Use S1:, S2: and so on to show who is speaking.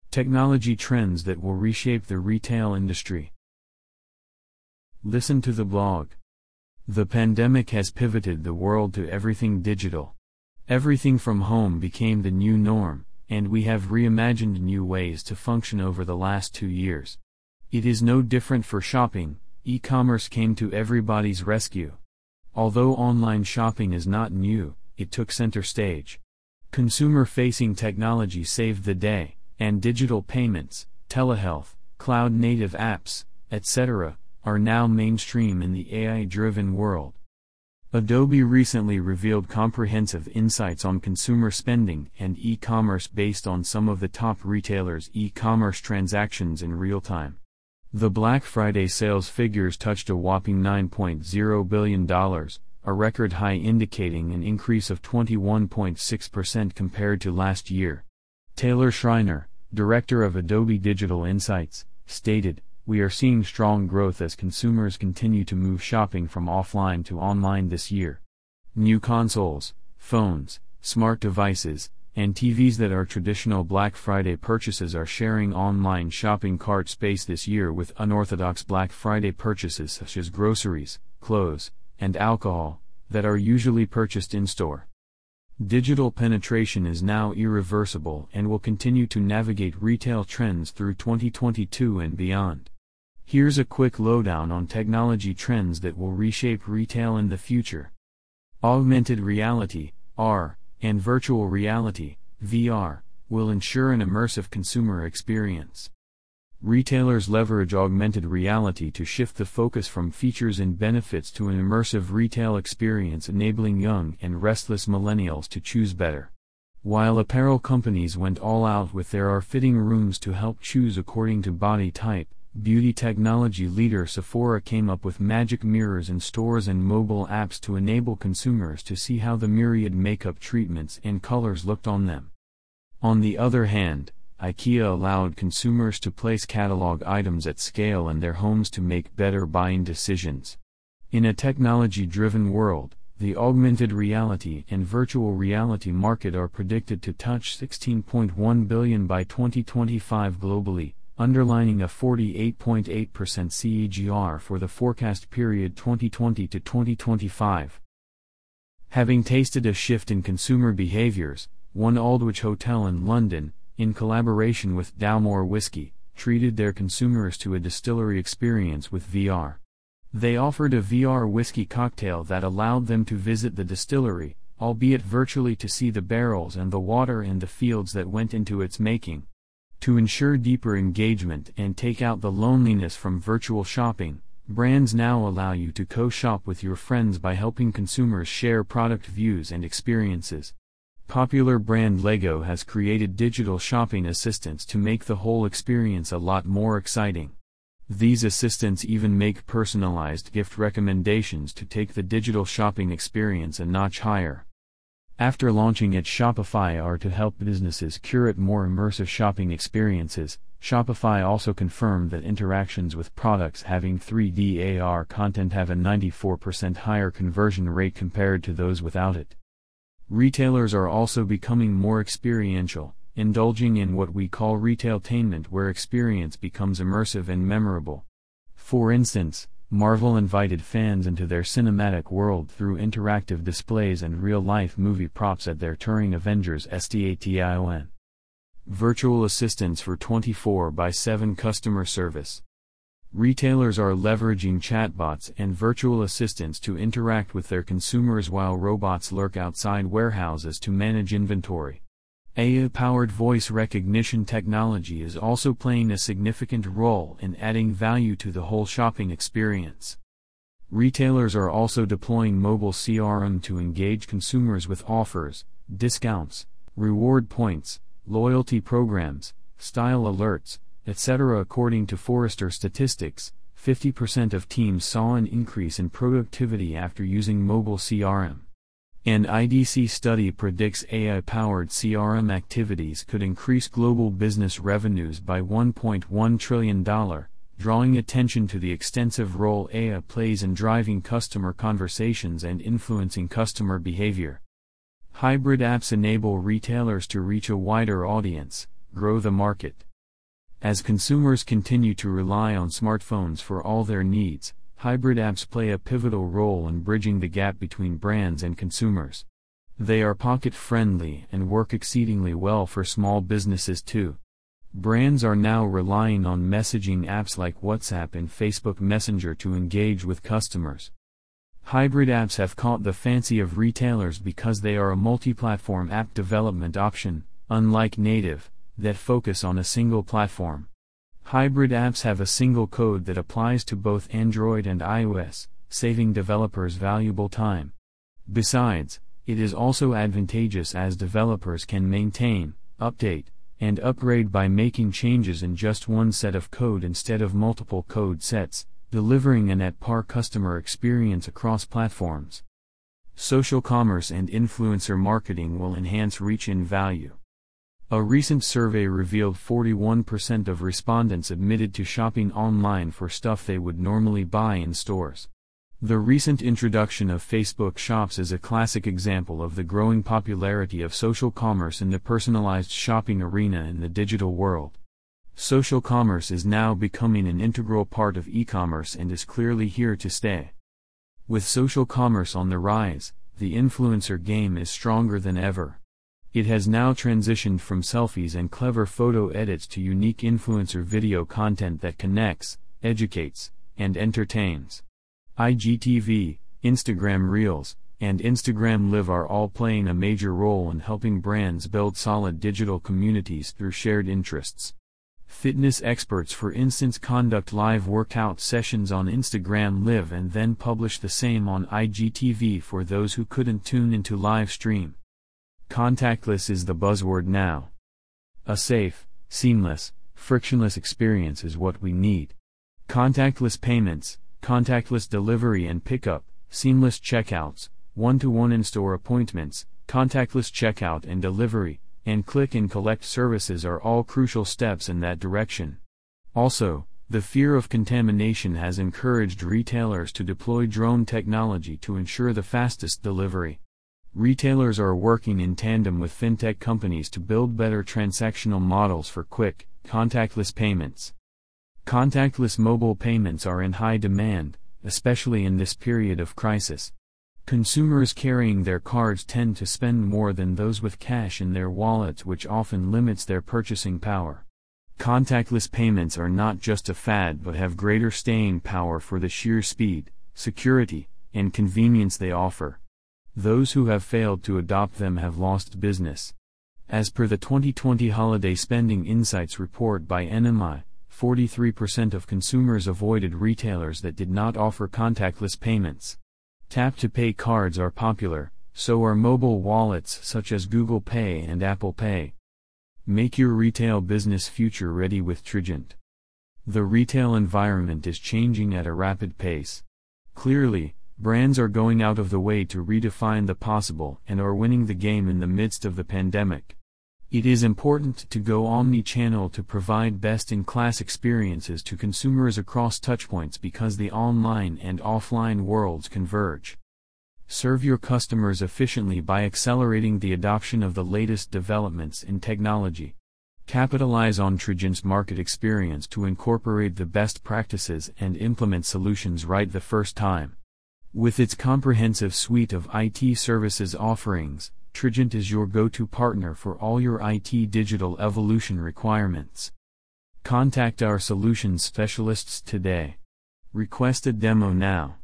S1: Technology trends that will reshape the retail industry. Listen to the blog. The pandemic has pivoted the world to everything digital. Everything from home became the new norm, and we have reimagined new ways to function over the last 2 years. It is no different for shopping. E-commerce came to everybody's rescue. Although online shopping is not new, it took center stage. Consumer-facing technology saved the day, and digital payments, telehealth, cloud-native apps, etc., are now mainstream in the AI-driven world. Adobe recently revealed comprehensive insights on consumer spending and e-commerce based on some of the top retailers' e-commerce transactions in real time. The Black Friday sales figures touched a whopping $9.0 billion, a record high indicating an increase of 21.6% compared to last year. Taylor Schreiner, director of Adobe Digital Insights, stated, "We are seeing strong growth as consumers continue to move shopping from offline to online this year. New consoles, phones, smart devices, and TVs that are traditional Black Friday purchases are sharing online shopping cart space this year with unorthodox Black Friday purchases such as groceries, clothes, and alcohol, that are usually purchased in-store." Digital penetration is now irreversible and will continue to navigate retail trends through 2022 and beyond. Here's a quick lowdown on technology trends that will reshape retail in the future. Augmented reality, AR, and virtual reality, VR, will ensure an immersive consumer experience. Retailers leverage augmented reality to shift the focus from features and benefits to an immersive retail experience, enabling young and restless millennials to choose better. While apparel companies went all out with their AR-fitting rooms to help choose according to body type, beauty technology leader Sephora came up with magic mirrors in stores and mobile apps to enable consumers to see how the myriad makeup treatments and colors looked on them. On the other hand, IKEA allowed consumers to place catalog items at scale in their homes to make better buying decisions. In a technology-driven world, the augmented reality and virtual reality market are predicted to touch $16.1 billion by 2025 globally, underlining a 48.8% CAGR for the forecast period 2020 to 2025. Having tasted a shift in consumer behaviors, one Aldwych Hotel in London, in collaboration with Dalmore Whiskey, treated their consumers to a distillery experience with VR. They offered a VR whiskey cocktail that allowed them to visit the distillery, albeit virtually, to see the barrels and the water and the fields that went into its making. To ensure deeper engagement and take out the loneliness from virtual shopping, brands now allow you to co-shop with your friends by helping consumers share product views and experiences. Popular brand Lego has created digital shopping assistants to make the whole experience a lot more exciting. These assistants even make personalized gift recommendations to take the digital shopping experience a notch higher. After launching its Shopify AR to help businesses curate more immersive shopping experiences, Shopify also confirmed that interactions with products having 3D AR content have a 94% higher conversion rate compared to those without it. Retailers are also becoming more experiential, indulging in what we call retailtainment, where experience becomes immersive and memorable. For instance, Marvel invited fans into their cinematic world through interactive displays and real-life movie props at their touring Avengers Station. Virtual assistants for 24/7 customer service. Retailers are leveraging chatbots and virtual assistants to interact with their consumers while robots lurk outside warehouses to manage inventory. AI-powered voice recognition technology is also playing a significant role in adding value to the whole shopping experience. Retailers are also deploying mobile CRM to engage consumers with offers, discounts, reward points, loyalty programs, style alerts, etc. According to Forrester statistics, 50% of teams saw an increase in productivity after using mobile CRM. An IDC study predicts AI-powered CRM activities could increase global business revenues by $1.1 trillion, drawing attention to the extensive role AI plays in driving customer conversations and influencing customer behavior. Hybrid apps enable retailers to reach a wider audience, grow the market, As consumers continue to rely on smartphones for all their needs, hybrid apps play a pivotal role in bridging the gap between brands and consumers. They are pocket-friendly and work exceedingly well for small businesses too. Brands are now relying on messaging apps like WhatsApp and Facebook Messenger to engage with customers. Hybrid apps have caught the fancy of retailers because they are a multi-platform app development option, unlike native, that focus on a single platform. Hybrid apps have a single code that applies to both Android and iOS, saving developers valuable time. Besides, it is also advantageous as developers can maintain, update, and upgrade by making changes in just one set of code instead of multiple code sets, delivering an at-par customer experience across platforms. Social commerce and influencer marketing will enhance reach and value. A recent survey revealed 41% of respondents admitted to shopping online for stuff they would normally buy in stores. The recent introduction of Facebook Shops is a classic example of the growing popularity of social commerce in the personalized shopping arena in the digital world. Social commerce is now becoming an integral part of e-commerce and is clearly here to stay. With social commerce on the rise, the influencer game is stronger than ever. It has now transitioned from selfies and clever photo edits to unique influencer video content that connects, educates, and entertains. IGTV, Instagram Reels, and Instagram Live are all playing a major role in helping brands build solid digital communities through shared interests. Fitness experts, for instance, conduct live workout sessions on Instagram Live and then publish the same on IGTV for those who couldn't tune into live stream. Contactless is the buzzword now. A safe, seamless, frictionless experience is what we need. Contactless payments, contactless delivery and pickup, seamless checkouts, one-to-one in-store appointments, contactless checkout and delivery, and click and collect services are all crucial steps in that direction. Also, the fear of contamination has encouraged retailers to deploy drone technology to ensure the fastest delivery. Retailers are working in tandem with fintech companies to build better transactional models for quick, contactless payments. Contactless mobile payments are in high demand, especially in this period of crisis. Consumers carrying their cards tend to spend more than those with cash in their wallets, which often limits their purchasing power. Contactless payments are not just a fad but have greater staying power for the sheer speed, security, and convenience they offer. Those who have failed to adopt them have lost business. As per the 2020 Holiday Spending Insights report by NMI, 43% of consumers avoided retailers that did not offer contactless payments. Tap-to-pay cards are popular, so are mobile wallets such as Google Pay and Apple Pay. Make your retail business future ready with Trigent. The retail environment is changing at a rapid pace. Clearly, brands are going out of the way to redefine the possible and are winning the game in the midst of the pandemic. It is important to go omni-channel to provide best-in-class experiences to consumers across touchpoints because the online and offline worlds converge. Serve your customers efficiently by accelerating the adoption of the latest developments in technology. Capitalize on Trigent's market experience to incorporate the best practices and implement solutions right the first time. With its comprehensive suite of IT services offerings, Trigent is your go-to partner for all your IT digital evolution requirements. Contact our solutions specialists today. Request a demo now.